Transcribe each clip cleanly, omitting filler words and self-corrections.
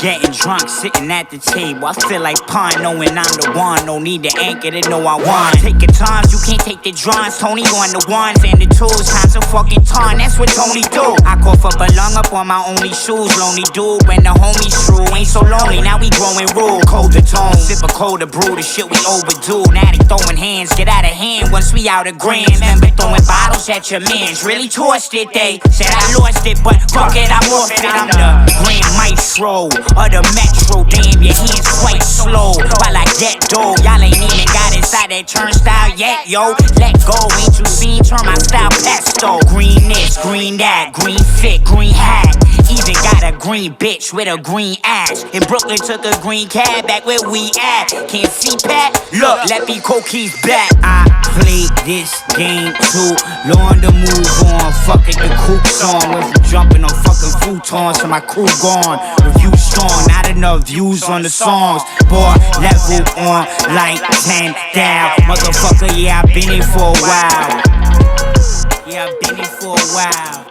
Getting drunk, sitting at the table. I feel like pawn, knowing I'm the one. No need to anchor to know I won. Take your times, you can't take the drawings. Tony on the ones and the twos. Time's a fucking ton, that's what Tony do. I cough up a lung up on my only shoes. Lonely dude when the homies true. Ain't so lonely, now we growing rude. Colder tone, sip a colder brew. The shit we overdue. Now they throwing hands, get out of hand once we out of grand. Remember throwing bottles at your mans. Really tossed it, they said I lost it, but fuck it, I'm off it. I'm the grand maestro of the metro. Damn, your hands quite slow while I get dough. Y'all ain't even got inside that turnstile yet, yo. Let go, ain't you seen? Turn my style pesto. Green this, green that, green fit, green hat. Even got a green bitch with a green ass. In Brooklyn took a green cab back where we at. Can't see Pat? Look, let me Cokeys back. I played this game too long to move on. Fuck it, the coup's on. Went from jumping on fucking futons to my crew gone. Review strong, not enough views on the songs. Boy, level on like 10 down. Motherfucker, yeah, I been here for a while. Yeah, I been here for a while.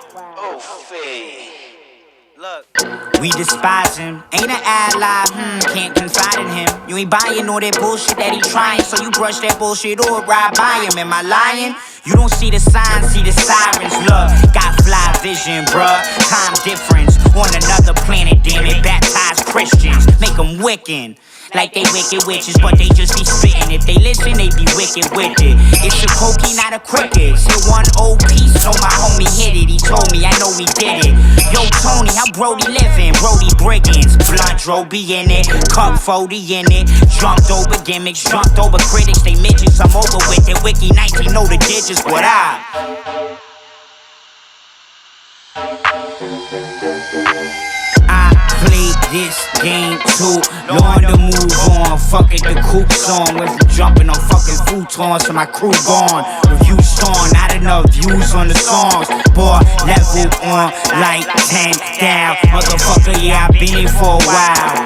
Look, we despise him, ain't an ally, can't confide in him. You ain't buying all that bullshit that he trying, so you brush that bullshit or ride by him. Am I lying? You don't see the signs, see the sirens. Look, got fly vision, bruh. Time difference on another planet, damn it. Baptized Christians, make them Wiccan. Like they wicked witches, but they just be spitting. If they listen, they be wicked with it. It's a cokey, not a cricket. Hit one old piece, so my homie hit it. He told me, I know we did it. Yo, Tony, how Brody living? Brody Briggins, blunt Dro be in it, cup 40 in it. Jumped over gimmicks, jumped over critics. They midgets, I'm over with it. Wiki 19 know the digits, what I played this game too long to move on. Fuck it, the coup's on. Went from jumping on fucking futons to my crew gone. Review strong, not enough views on the songs. Boy, level on like 10 down. Motherfucker, yeah, I been here for a while.